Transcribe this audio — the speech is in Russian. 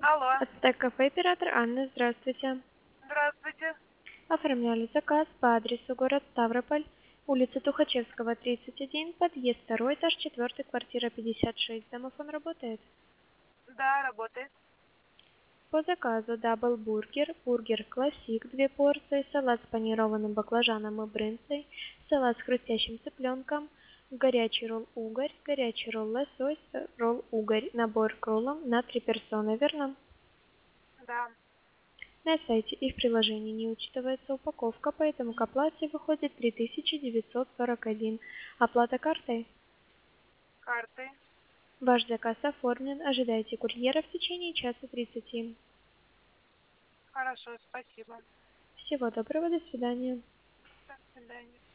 Алло, Ацтек-кафе «Оператор» Анна, здравствуйте. здравствуйте. Оформляли заказ по адресу город Ставрополь, улица Тухачевского, 31, подъезд 2, этаж 4, квартира 56. Домофон работает. Да, работает. По заказу дабл-бургер, бургер классик, 2 порции, салат с панированным баклажаном и брынзой, салат с хрустящим цыпленком, горячий ролл-угорь, горячий ролл-лосось, ролл-угорь, набор к роллам на 3 персоны, верно? Да, На сайте и в приложении не учитывается упаковка, поэтому к оплате выходит 3941. Оплата картой. карты. Ваш заказ оформлен. Ожидайте курьера в течение часа 30. Хорошо, спасибо. Всего доброго, до свидания. До свидания.